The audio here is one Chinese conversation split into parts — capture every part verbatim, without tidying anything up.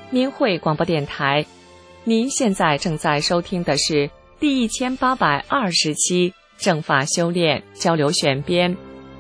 明慧广播电台。您现在正在收听的是第一千八百二十期正法修炼交流选编。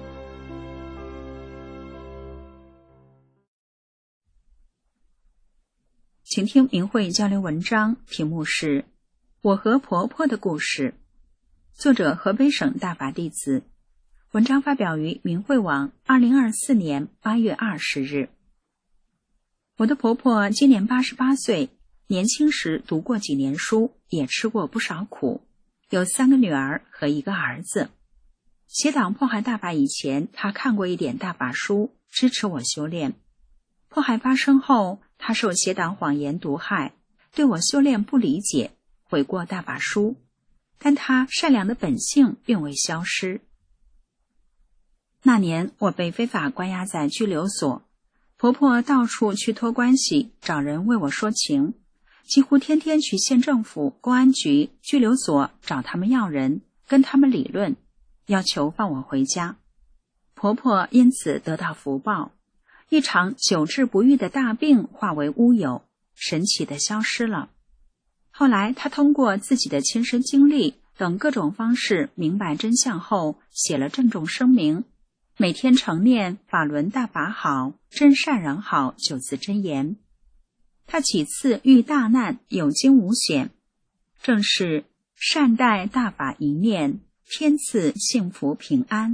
请听明慧交流文章，题目是《我和婆婆的故事》，作者河北省大法弟子。文章发表于明慧网二零二四年八月二十日。我的婆婆今年八十八岁，年轻时读过几年书，也吃过不少苦，有三个女儿和一个儿子。邪党迫害大法以前，她看过一点大法书，支持我修炼。迫害发生后，她受邪党谎言毒害，对我修炼不理解，悔过大法书，但她善良的本性并未消失。那年我被非法关押在拘留所，婆婆到处去托关系，找人为我说情，几乎天天去县政府、公安局、拘留所找他们要人，跟他们理论，要求放我回家。婆婆因此得到福报，一场久治不愈的大病化为乌有，神奇地消失了。后来她通过自己的亲身经历等各种方式明白真相后，写了郑重声明，每天常念法轮大法好，真善人好九字真言。他几次遇大难有惊无险，正是善待大法一念，天赐幸福平安。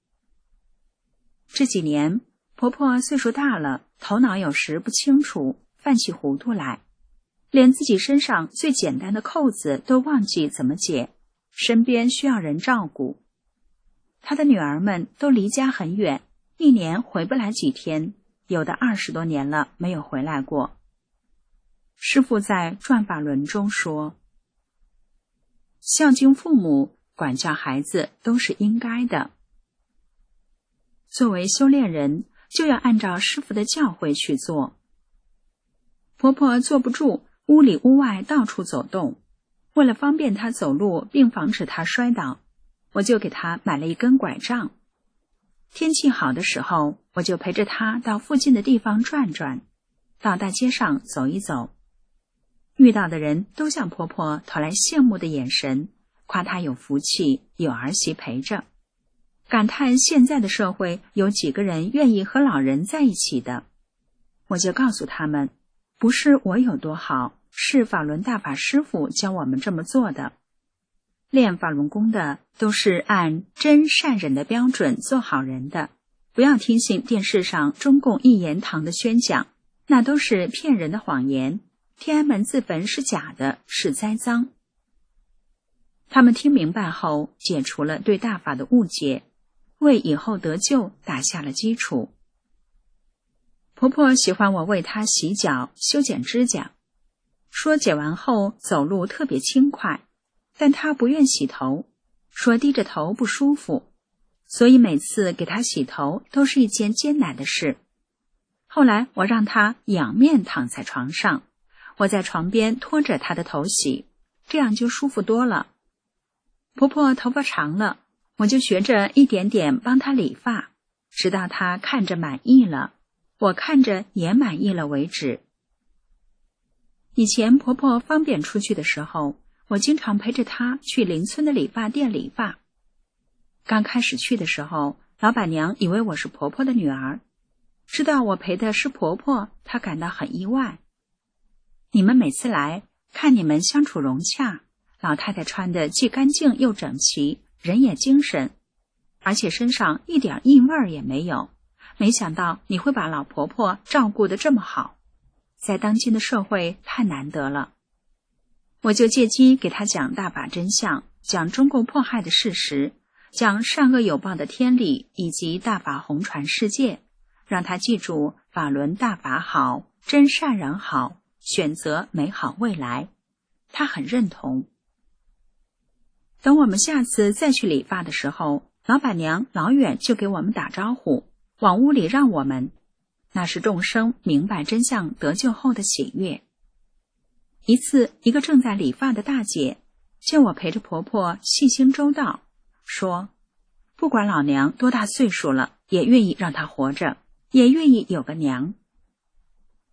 这几年婆婆岁数大了，头脑有时不清楚，犯起糊涂来，连自己身上最简单的扣子都忘记怎么解，身边需要人照顾。她的女儿们都离家很远，一年回不来几天，有的二十多年了没有回来过。师父在转法轮中说，孝敬父母，管教孩子都是应该的。作为修炼人，就要按照师父的教诲去做。婆婆坐不住，屋里屋外到处走动，为了方便她走路并防止她摔倒，我就给她买了一根拐杖。天气好的时候，我就陪着她到附近的地方转转，到大街上走一走。遇到的人都向婆婆投来羡慕的眼神，夸她有福气，有儿媳陪着，感叹现在的社会有几个人愿意和老人在一起的。我就告诉他们，不是我有多好，是法轮大法师父教我们这么做的。练法轮功的都是按真善忍的标准做好人的，不要听信电视上中共一言堂的宣讲，那都是骗人的谎言，天安门自焚是假的，是栽赃。他们听明白后，解除了对大法的误解，为以后得救打下了基础。婆婆喜欢我为她洗脚、修剪指甲，说剪完后走路特别轻快，但她不愿洗头，说低着头不舒服，所以每次给她洗头都是一件艰难的事。后来我让她仰面躺在床上，我在床边拖着她的头洗，这样就舒服多了。婆婆头发长了，我就学着一点点帮她理发，直到她看着满意了，我看着也满意了为止。以前婆婆方便出去的时候，我经常陪着她去邻村的理发店理发。刚开始去的时候，老板娘以为我是婆婆的女儿，知道我陪的是婆婆，她感到很意外。你们每次来，看你们相处融洽，老太太穿的既干净又整齐，人也精神，而且身上一点异味儿也没有。没想到你会把老婆婆照顾得这么好，在当今的社会太难得了。我就借机给她讲大法真相，讲中共迫害的事实，讲善恶有报的天理，以及大法弘传世界，让她记住法轮大法好，真善人好，选择美好未来。她很认同。等我们下次再去理发的时候，老板娘老远就给我们打招呼，往屋里让我们，那是众生明白真相得救后的喜悦。一次，一个正在理发的大姐见我陪着婆婆细心周到，说不管老娘多大岁数了，也愿意让她活着，也愿意有个娘。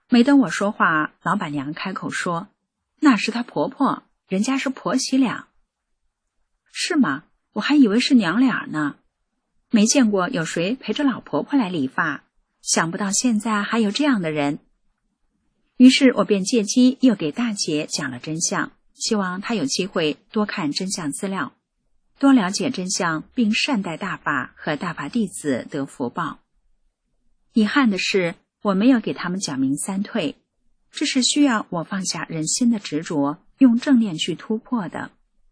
没等我说话，老板娘开口说：“那是她婆婆，人家是婆媳俩。”是吗？我还以为是娘俩呢。没见过有谁陪着老婆婆来理发，想不到现在还有这样的人。于是我便借机又给大姐讲了真相，希望她有机会多看真相资料，多了解真相，并善待大法和大法弟子得福报。遗憾的是，我没有给他们讲明三退，这是需要我放下人心的执着，用正念去突破的。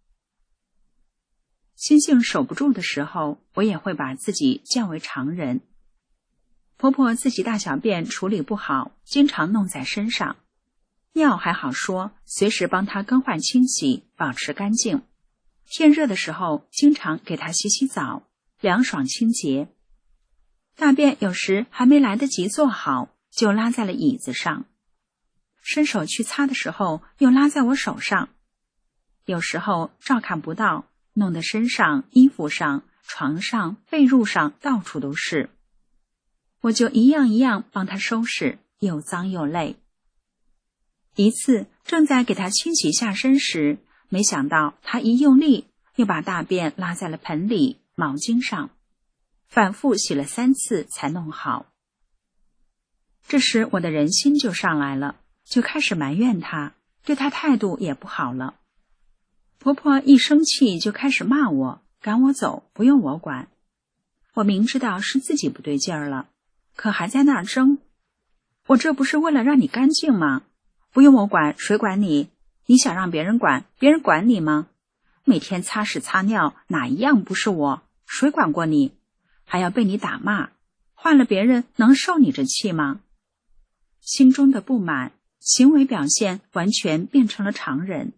心性守不住的时候，我也会把自己降为常人。婆婆自己大小便处理不好，经常弄在身上，尿还好说，随时帮她更换清洗，保持干净。天热的时候，经常给她洗洗澡，凉爽清洁。大便有时还没来得及做好，就拉在了椅子上。伸手去擦的时候，又拉在我手上。有时候照看不到，弄得身上、衣服上、床上、被褥上到处都是。我就一样一样帮她收拾，又脏又累。一次正在给她清洗下身时，没想到她一用力，又把大便拉在了盆里、毛巾上，反复洗了三次才弄好。这时我的人心就上来了，就开始埋怨她，对她态度也不好了。婆婆一生气就开始骂我，赶我走，不用我管。我明知道是自己不对劲儿了，可还在那儿争。我这不是为了让你干净吗？不用我管，谁管你？你想让别人管，别人管你吗？每天擦屎擦尿，哪一样不是我？谁管过你？还要被你打骂，换了别人能受你这气吗？心中的不满，行为表现完全变成了常人。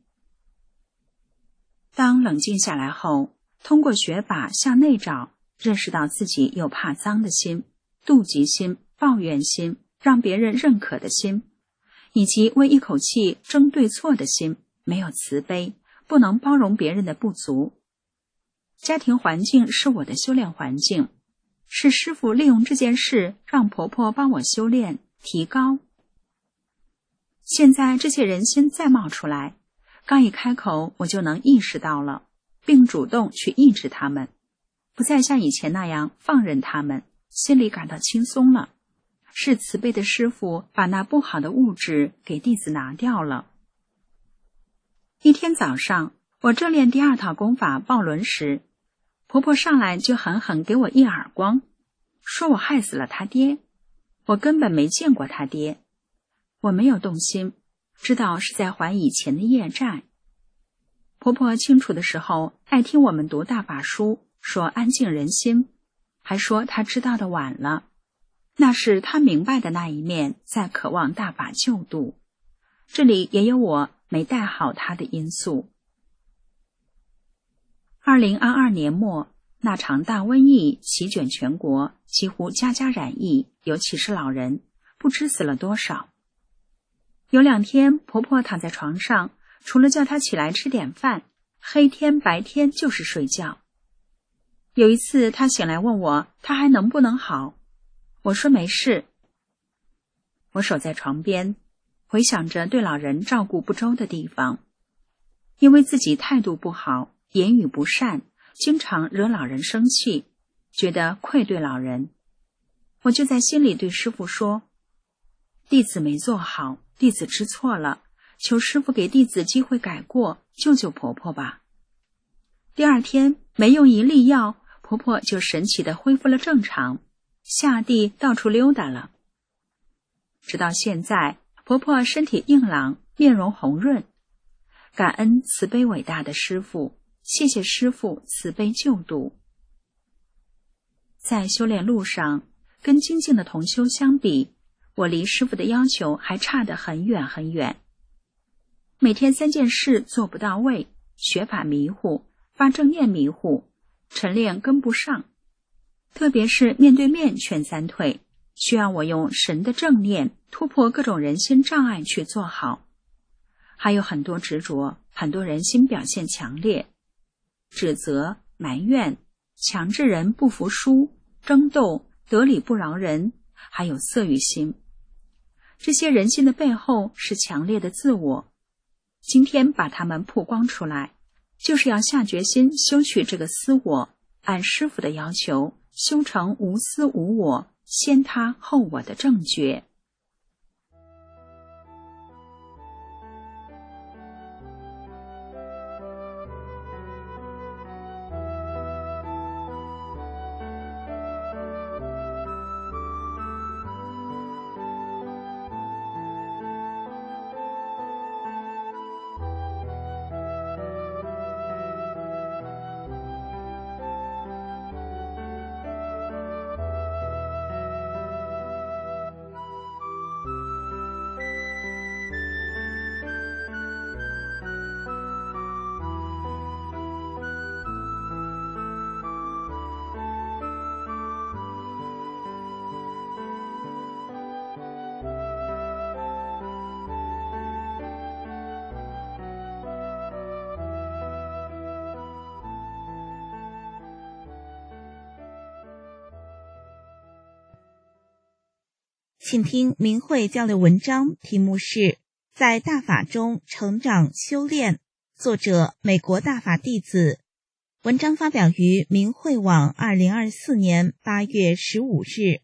当冷静下来后，通过学法向内找，认识到自己有怕脏的心、妒忌心、抱怨心、让别人认可的心，以及为一口气争对错的心，没有慈悲，不能包容别人的不足。家庭环境是我的修炼环境，是师父利用这件事让婆婆帮我修炼提高。现在这些人心再冒出来，刚一开口，我就能意识到了，并主动去抑制他们，不再像以前那样放任他们，心里感到轻松了。是慈悲的师父把那不好的物质给弟子拿掉了。一天早上，我正练第二套功法抱轮时，婆婆上来就狠狠给我一耳光，说我害死了他爹。我根本没见过他爹，我没有动心，知道是在还以前的业债。婆婆清楚的时候，爱听我们读大法书，说安静人心，还说她知道的晚了。那是她明白的那一面，在渴望大法救度。这里也有我没带好她的因素。二零二二年末，那场大瘟疫席卷全国，几乎家家染疫，尤其是老人，不知死了多少。有两天，婆婆躺在床上，除了叫她起来吃点饭，黑天白天就是睡觉。有一次，她醒来问我，她还能不能好？我说没事。我守在床边，回想着对老人照顾不周的地方，因为自己态度不好，言语不善，经常惹老人生气，觉得愧对老人。我就在心里对师父说，弟子没做好，弟子知错了，求师父给弟子机会改过，救救婆婆吧。第二天没用一粒药，婆婆就神奇地恢复了正常，下地到处溜达了。直到现在，婆婆身体硬朗，面容红润。感恩慈悲伟大的师父，谢谢师父慈悲救度。在修炼路上，跟精进的同修相比，我离师父的要求还差得很远很远。每天三件事做不到位，学法迷糊，发正念迷糊，晨练跟不上。特别是面对面劝三退，需要我用神的正念突破各种人心障碍去做好。还有很多执着，很多人心表现强烈，指责、埋怨，强制人不服输，争斗，得理不饶人，还有色欲心。 这些人性的背后是强烈的自我。今天把它们曝光出来，就是要下决心修取这个私我，按师父的要求修成无私无我，先他后我的正觉。 请听明慧交流文章，题目是在大法中成长修炼，作者美国大法弟子。文章发表于明慧网二零二四年八月十五日。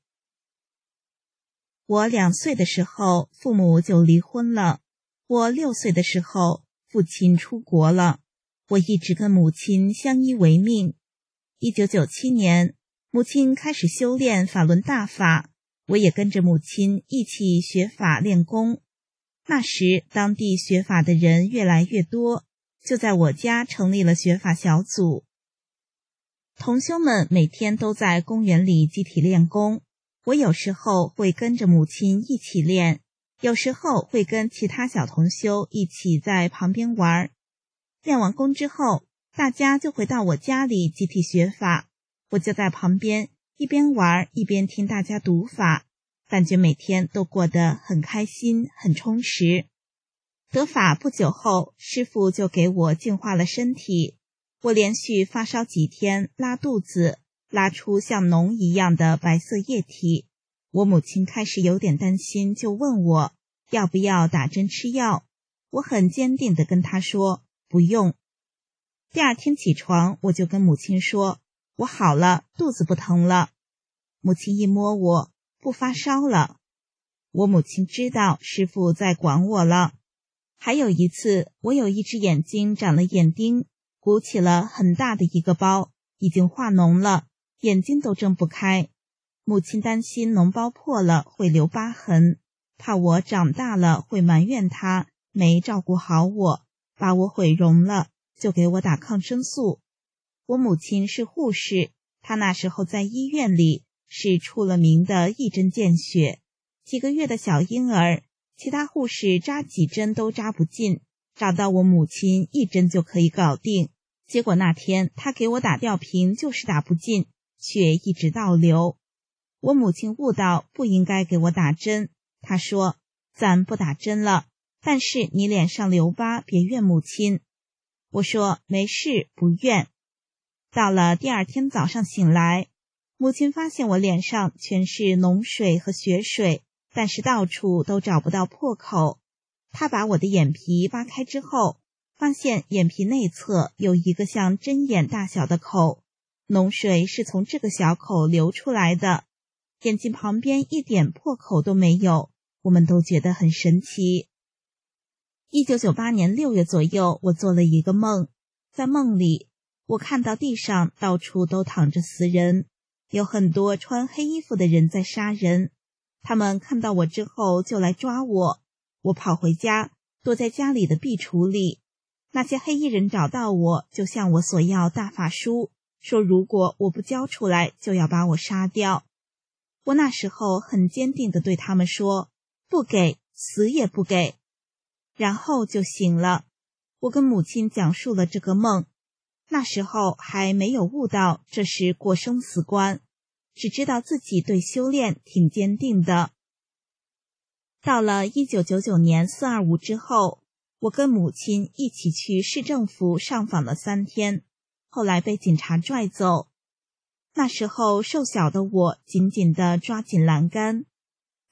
我两岁的时候，父母就离婚了。我六岁的时候，父亲出国了。我一直跟母亲相依为命。一九九七年，母亲开始修炼法轮大法，我也跟着母亲一起学法练功。那时当地学法的人越来越多，就在我家成立了学法小组。同修们每天都在公园里集体练功，我有时候会跟着母亲一起练，有时候会跟其他小同修一起在旁边玩。练完功之后，大家就回到我家里集体学法，我就在旁边一边玩一边听大家读法，感觉每天都过得很开心很充实。得法不久后，师父就给我净化了身体，我连续发烧几天，拉肚子，拉出像脓一样的白色液体。我母亲开始有点担心，就问我要不要打针吃药。我很坚定地跟她说不用。第二天起床，我就跟母亲说我好了，肚子不疼了。母亲一摸我，不发烧了。我母亲知道师父在管我了。还有一次，我有一只眼睛长了眼钉，鼓起了很大的一个包，已经化脓了，眼睛都睁不开。母亲担心脓包破了会留疤痕，怕我长大了会埋怨她没照顾好我，把我毁容了，就给我打抗生素。我母亲是护士，她那时候在医院里是出了名的一针见血，几个月的小婴儿，其他护士扎几针都扎不进，找到我母亲一针就可以搞定。结果那天她给我打吊瓶就是打不进，血一直倒流。我母亲悟到不应该给我打针，她说咱不打针了，但是你脸上留疤别怨母亲。我说没事，不怨。到了第二天早上醒来，母亲发现我脸上全是脓水和血水，但是到处都找不到破口。她把我的眼皮扒开之后，发现眼皮内侧有一个像针眼大小的口，脓水是从这个小口流出来的，眼睛旁边一点破口都没有，我们都觉得很神奇。一九九八年六月左右，我做了一个梦，在梦里我看到地上到处都躺着死人，有很多穿黑衣服的人在杀人。他们看到我之后就来抓我，我跑回家，躲在家里的壁橱里。那些黑衣人找到我，就向我索要大法书，说如果我不交出来，就要把我杀掉。我那时候很坚定地对他们说，不给，死也不给。然后就醒了。我跟母亲讲述了这个梦，那时候还没有悟到这是过生死关，只知道自己对修炼挺坚定的。到了一九九九年四二五之后，我跟母亲一起去市政府上访了三天，后来被警察拽走。那时候瘦小的我紧紧地抓紧栏杆。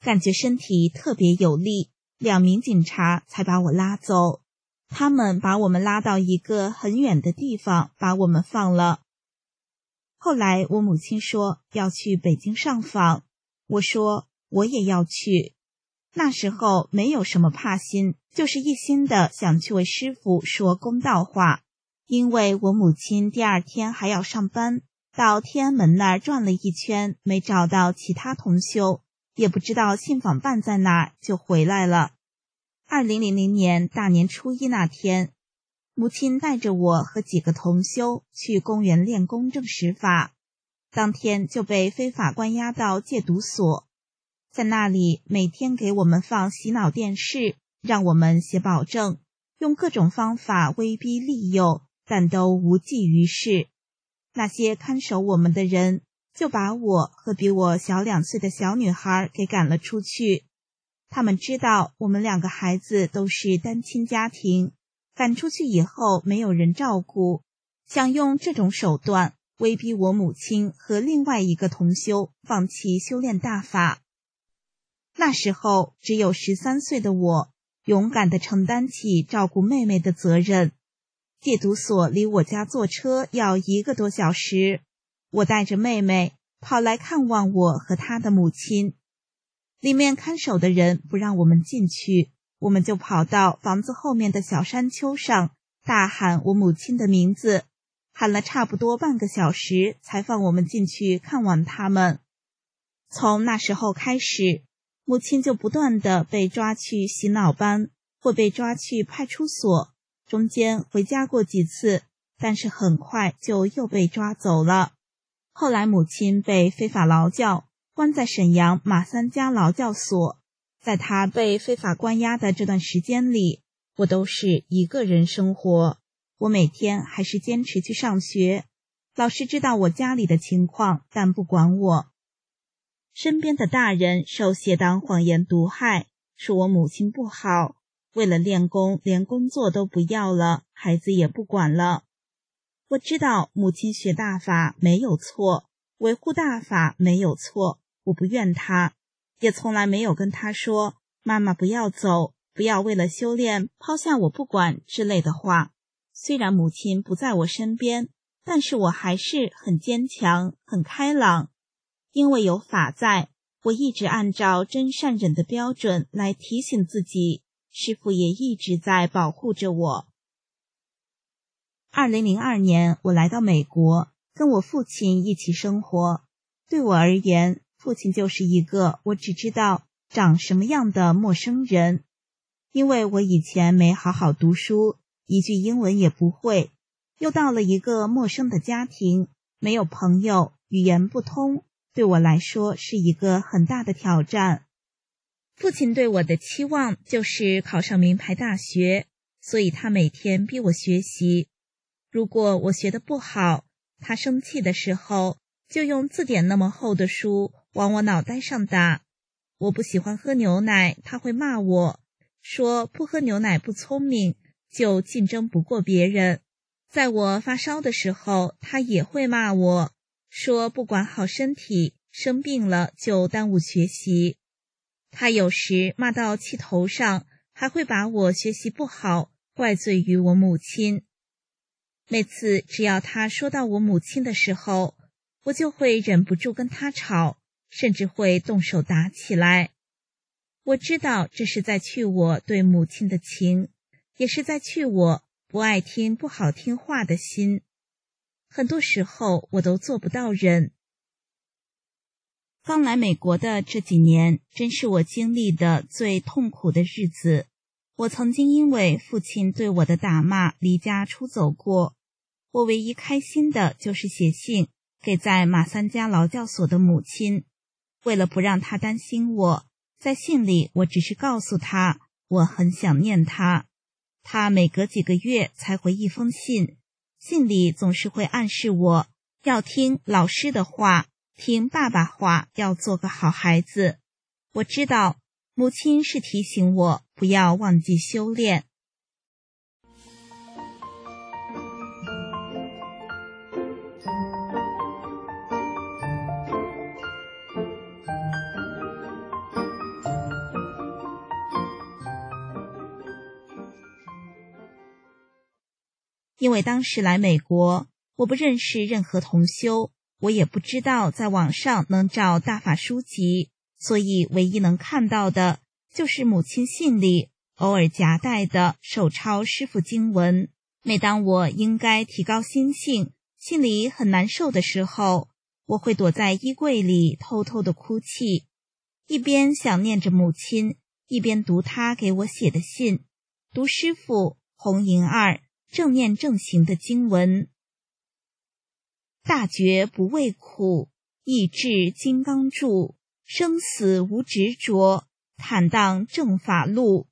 感觉身体特别有力，两名警察才把我拉走。他们把我们拉到一个很远的地方，把我们放了。后来我母亲说要去北京上访，我说我也要去。那时候没有什么怕心，就是一心的想去为师父说公道话。因为我母亲第二天还要上班，到天安门那儿转了一圈，没找到其他同修，也不知道信访办在哪儿，就回来了。二零零零年大年初一那天，母亲带着我和几个同修去公园练功正实法，当天就被非法关押到戒毒所，在那里每天给我们放洗脑电视，让我们写保证，用各种方法威逼利诱，但都无济于事。那些看守我们的人就把我和比我小两岁的小女孩给赶了出去。他们知道我们两个孩子都是单亲家庭，赶出去以后没有人照顾，想用这种手段威逼我母亲和另外一个同修放弃修炼大法。那时候只有十三岁的我，勇敢地承担起照顾妹妹的责任。戒毒所离我家坐车要一个多小时，我带着妹妹跑来看望我和她的母亲。里面看守的人不让我们进去，我们就跑到房子后面的小山丘上，大喊我母亲的名字，喊了差不多半个小时才放我们进去看望他们。从那时候开始，母亲就不断地被抓去洗脑班，或被抓去派出所，中间回家过几次，但是很快就又被抓走了。后来母亲被非法劳教，关在沈阳马三家劳教所。在她被非法关押的这段时间里，我都是一个人生活。我每天还是坚持去上学，老师知道我家里的情况，但不管我。身边的大人受邪党谎言毒害，说我母亲不好，为了练功连工作都不要了，孩子也不管了。我知道母亲学大法没有错，维护大法没有错，我不怨她，也从来没有跟她说妈妈不要走，不要为了修炼抛下我不管之类的话。虽然母亲不在我身边，但是我还是很坚强很开朗，因为有法在，我一直按照真善忍的标准来提醒自己，师父也一直在保护着我。二零零二年我来到美国，跟我父亲一起生活。对我而言，父亲就是一个我只知道长什么样的陌生人。因为我以前没好好读书，一句英文也不会，又到了一个陌生的家庭，没有朋友，语言不通，对我来说是一个很大的挑战。父亲对我的期望就是考上名牌大学，所以他每天逼我学习。如果我学得不好，他生气的时候就用字典那么厚的书往我脑袋上打。我不喜欢喝牛奶，他会骂我，说不喝牛奶不聪明，就竞争不过别人。在我发烧的时候，他也会骂我，说不管好身体，生病了就耽误学习。他有时骂到气头上，还会把我学习不好怪罪于我母亲。每次只要他说到我母亲的时候，我就会忍不住跟他吵，甚至会动手打起来。我知道这是在去我对母亲的情，也是在去我不爱听不好听话的心。很多时候我都做不到忍。刚来美国的这几年，真是我经历的最痛苦的日子。我曾经因为父亲对我的打骂离家出走过，我唯一开心的就是写信给在马三家劳教所的母亲。为了不让她担心我，在信里我只是告诉她我很想念她。她每隔几个月才回一封信，信里总是会暗示我要听老师的话，听爸爸话，要做个好孩子。我知道母亲是提醒我不要忘记修炼。 因为当时来美国，我不认识任何同修，我也不知道在网上能找大法书籍，所以唯一能看到的就是母亲信里偶尔夹带的手抄师父经文。每当我应该提高心性，心里很难受的时候，我会躲在衣柜里偷偷的哭泣，一边想念着母亲，一边读她给我写的信，读师父弘银二正念正行的经文。大觉不畏苦，意志金刚柱，生死无执着，坦荡正法路。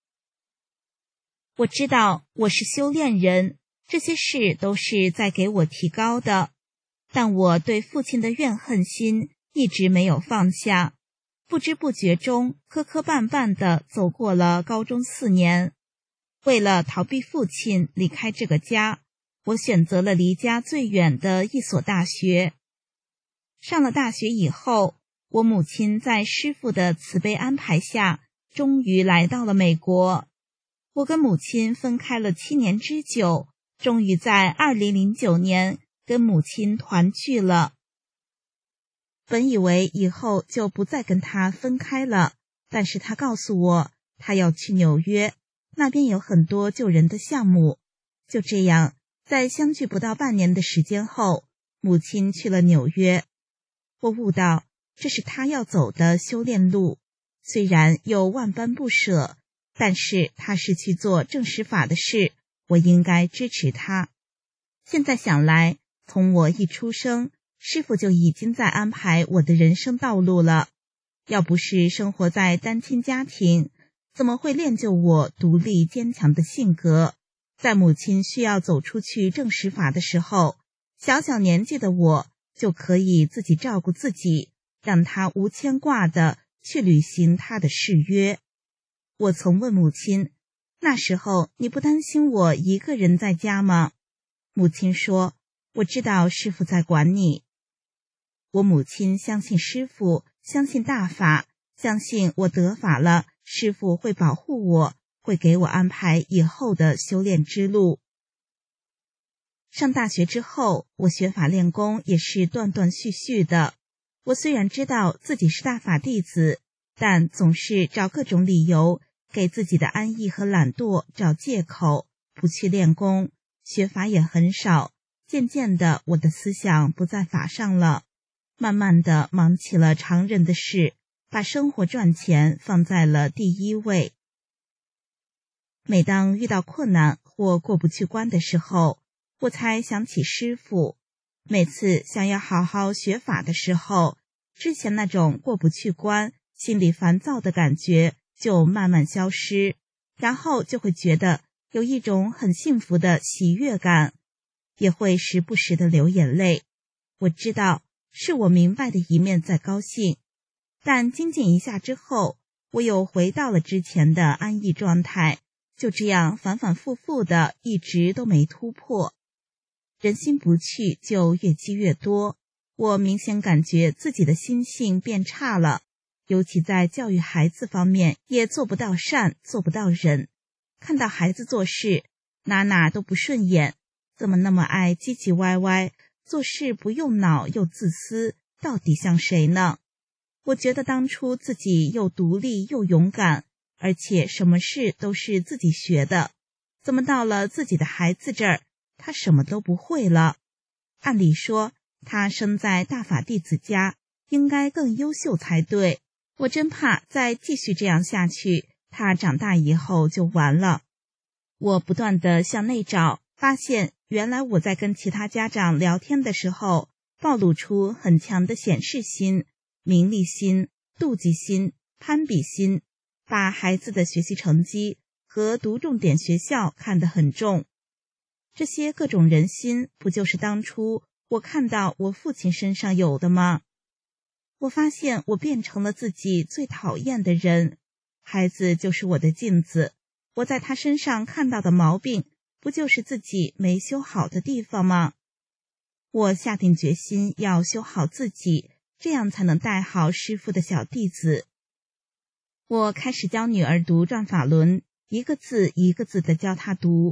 我知道我是修炼人，这些事都是在给我提高的，但我对父亲的怨恨心一直没有放下，不知不觉中磕磕绊绊地走过了高中四年。为了逃避父亲离开这个家，我选择了离家最远的一所大学。上了大学以后，我母亲在师父的慈悲安排下，终于来到了美国。我跟母亲分开了七年之久，终于在二零零九年跟母亲团聚了。本以为以后就不再跟她分开了，但是她告诉我，她要去纽约，那边有很多救人的项目。就这样，在相聚不到半年的时间后，母亲去了纽约。我悟到，这是她要走的修炼路，虽然有万般不舍，但是她是去做正实法的事，我应该支持她。现在想来，从我一出生，师父就已经在安排我的人生道路了。要不是生活在单亲家庭，怎么会练就我独立坚强的性格？在母亲需要走出去正实法的时候，小小年纪的我就可以自己照顾自己，让她无牵挂地去履行她的誓约。我曾问母亲，那时候你不担心我一个人在家吗？母亲说，我知道师父在管你。我母亲相信师父，相信大法，相信我得法了，师父会保护我，会给我安排以后的修炼之路。上大学之后，我学法练功也是断断续续的。我虽然知道自己是大法弟子，但总是找各种理由，给自己的安逸和懒惰找借口，不去练功，学法也很少。渐渐的，我的思想不在法上了，慢慢的忙起了常人的事，把生活赚钱放在了第一位。每当遇到困难或过不去关的时候，我才想起师父。每次想要好好学法的时候，之前那种过不去关、心里烦躁的感觉就慢慢消失，然后就会觉得有一种很幸福的喜悦感，也会时不时的流眼泪。我知道是我明白的一面在高兴，但精进一下之后，我又回到了之前的安逸状态，就这样反反复复的，一直都没突破。人心不去，就越积越多。我明显感觉自己的心性变差了，尤其在教育孩子方面也做不到善，做不到忍。看到孩子做事哪哪都不顺眼，怎么那么爱唧唧歪歪，做事不用脑又自私，到底像谁呢？我觉得当初自己又独立又勇敢，而且什么事都是自己学的，怎么到了自己的孩子这儿，他什么都不会了？按理说他生在大法弟子家，应该更优秀才对。我真怕再继续这样下去，他长大以后就完了。我不断地向内找，发现原来我在跟其他家长聊天的时候，暴露出很强的显示心、名利心、妒忌心、攀比心，把孩子的学习成绩和读重点学校看得很重。这些各种人心，不就是当初我看到我父亲身上有的吗？我发现我变成了自己最讨厌的人。孩子就是我的镜子，我在他身上看到的毛病，不就是自己没修好的地方吗？我下定决心要修好自己，这样才能带好师父的小弟子。我开始教女儿读转法轮，一个字一个字地教她读。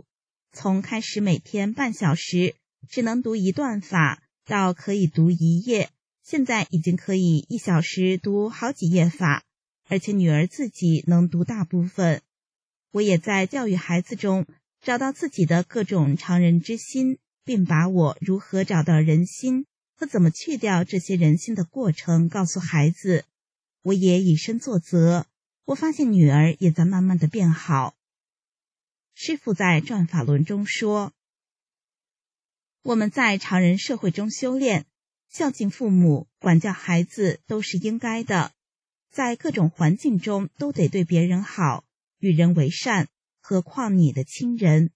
从开始每天半小时只能读一段法，到可以读一页，现在已经可以一小时读好几页法，而且女儿自己能读大部分。我也在教育孩子中找到自己的各种常人之心，并把我如何找到人心和怎么去掉这些人心的过程告诉孩子。我也以身作则，我发现女儿也在慢慢的变好。师父在转法轮中说，我们在常人社会中修炼，孝敬父母，管教孩子都是应该的，在各种环境中都得对别人好，与人为善，何况你的亲人。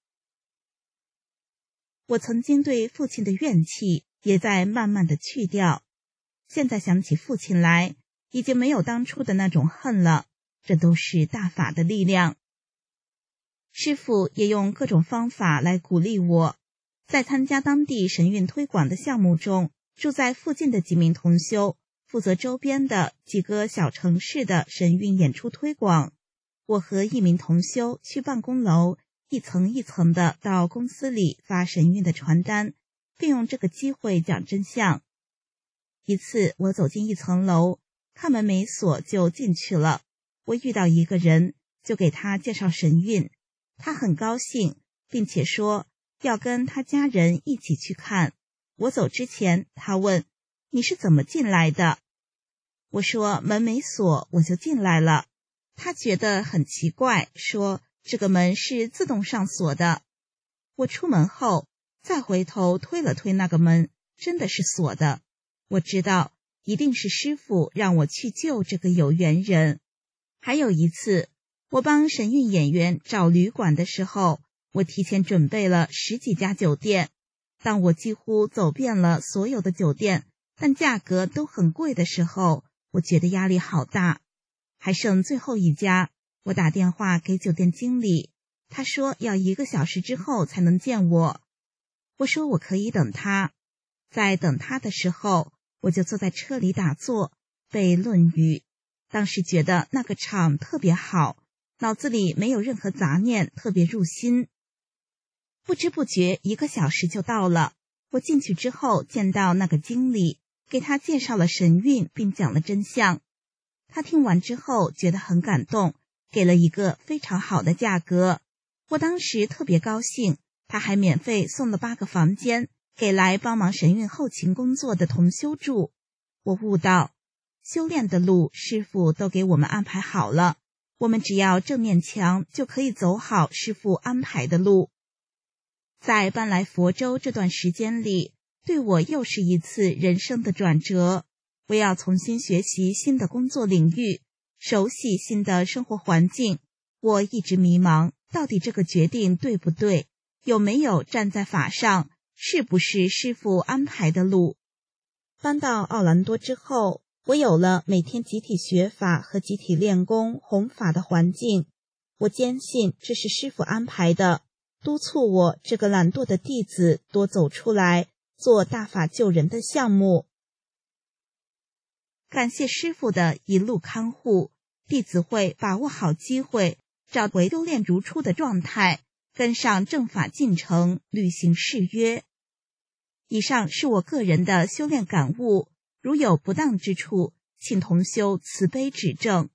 我曾经对父亲的怨气也在慢慢的去掉，现在想起父亲来，已经没有当初的那种恨了，这都是大法的力量。师父也用各种方法来鼓励我，在参加当地神韵推广的项目中，住在附近的几名同修负责周边的几个小城市的神韵演出推广。我和一名同修去办公楼，一层一层的到公司里发神韵的传单，并用这个机会讲真相。一次我走进一层楼，看门没锁就进去了，我遇到一个人，就给他介绍神韵，他很高兴，并且说要跟他家人一起去看。我走之前，他问，你是怎么进来的？我说门没锁，我就进来了。他觉得很奇怪，说这个门是自动上锁的。我出门后再回头推了推那个门，真的是锁的。我知道一定是师父让我去救这个有缘人。还有一次，我帮神韵演员找旅馆的时候，我提前准备了十几家酒店。当我几乎走遍了所有的酒店，但价格都很贵的时候，我觉得压力好大。还剩最后一家，我打电话给酒店经理，他说要一个小时之后才能见我。我说我可以等他。在等他的时候，我就坐在车里打坐，背《论语》。当时觉得那个场特别好，脑子里没有任何杂念，特别入心。不知不觉一个小时就到了。我进去之后见到那个经理，给他介绍了神韵，并讲了真相。他听完之后觉得很感动，给了一个非常好的价格。我当时特别高兴，他还免费送了八个房间给来帮忙神韵后勤工作的同修住。我悟到，修炼的路师父都给我们安排好了，我们只要正面强，就可以走好师父安排的路。在搬来佛州这段时间里，对我又是一次人生的转折。我要重新学习新的工作领域，熟悉新的生活环境。我一直迷茫，到底这个决定对不对？有没有站在法上？是不是师父安排的路？搬到奥兰多之后，我有了每天集体学法和集体练功弘法的环境。我坚信这是师父安排的，督促我这个懒惰的弟子多走出来，做大法救人的项目。感谢师父的一路看护，弟子会把握好机会，找回修炼如初的状态，跟上正法进程，履行誓约。以上是我个人的修炼感悟，如有不当之处，请同修慈悲指正。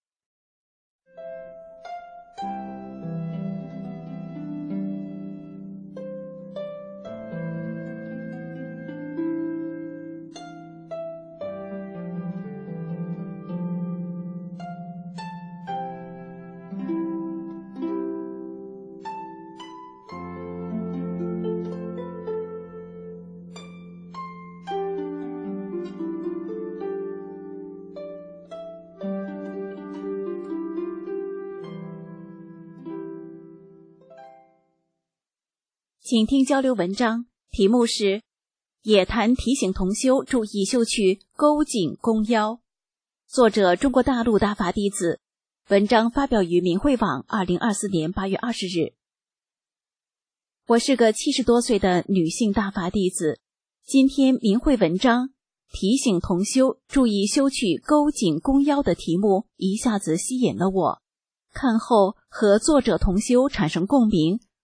请听交流文章，题目是野谈提醒同修注意修去勾颈弓腰，作者中国大陆大法弟子，文章发表于明慧网二零二四年八月二十日。我是个七十多岁的女性大法弟子，今天明慧文章提醒同修注意修去勾颈弓腰的题目一下子吸引了我，看后和作者同修产生共鸣，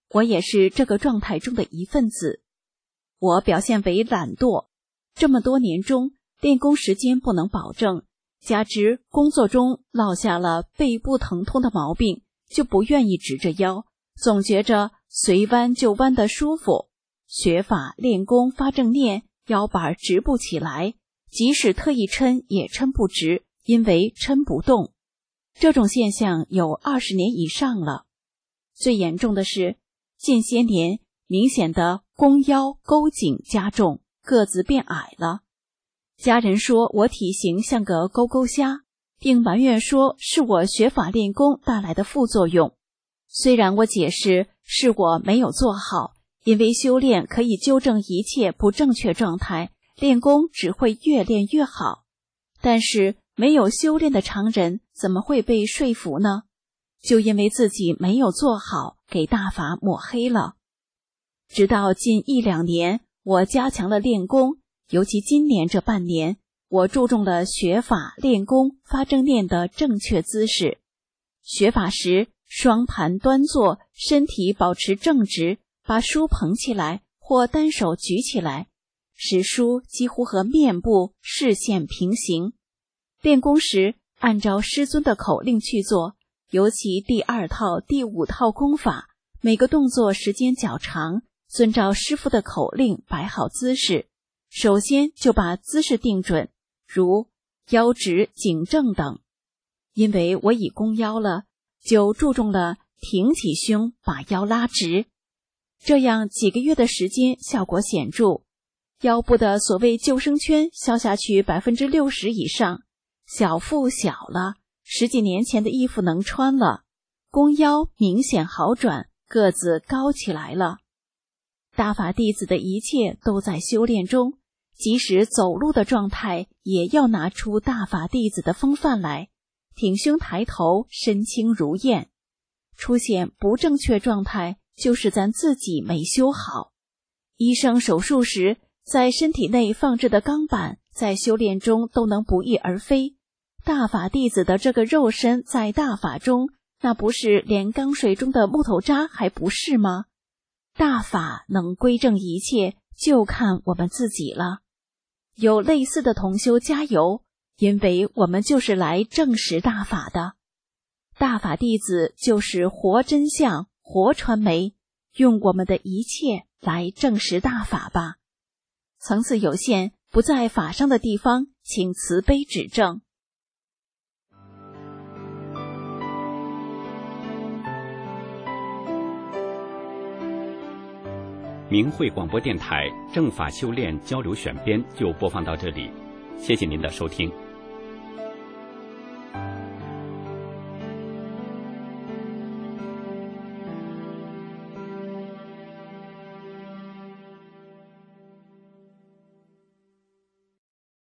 我也是这个状态中的一份子。我表现为懒惰，这么多年中，练功时间不能保证，加之工作中落下了背部疼痛的毛病，就不愿意直着腰，总觉着随弯就弯得舒服。学法练功发正念，腰板直不起来，即使特意抻也抻不直，因为抻不动。这种现象有二十年以上了。最严重的是，近些年明显的弓腰勾颈加重，个子变矮了。家人说我体型像个勾勾虾，并埋怨说是我学法练功带来的副作用。虽然我解释是我没有做好，因为修炼可以纠正一切不正确状态，练功只会越练越好，但是没有修炼的常人怎么会被说服呢？就因为自己没有做好，给大法抹黑了。直到近一两年，我加强了练功，尤其今年这半年，我注重了学法练功发正念的正确姿势。学法时，双盘端坐，身体保持正直，把书捧起来或单手举起来，使书几乎和面部视线平行。练功时，按照师尊的口令去做，尤其第二套、第五套功法，每个动作时间较长，遵照师傅的口令摆好姿势。首先就把姿势定准，如腰直、颈正等。因为我已弓腰了，就注重了挺起胸，把腰拉直。这样几个月的时间效果显著，腰部的所谓救生圈消下去 百分之六十 以上，小腹小了，十几年前的衣服能穿了，弓腰明显好转，个子高起来了。大法弟子的一切都在修炼中，即使走路的状态也要拿出大法弟子的风范来，挺胸抬头，身轻如燕。出现不正确状态，就是咱自己没修好。医生手术时，在身体内放置的钢板，在修炼中都能不翼而飞。大法弟子的这个肉身在大法中，那不是连钢水中的木头渣还不是吗？大法能归正一切，就看我们自己了。有类似的同修加油，因为我们就是来证实大法的。大法弟子就是活真相、活传媒，用我们的一切来证实大法吧。层次有限，不在法上的地方，请慈悲指正。 明慧广播电台正法修炼交流选编就播放到这里，谢谢您的收听。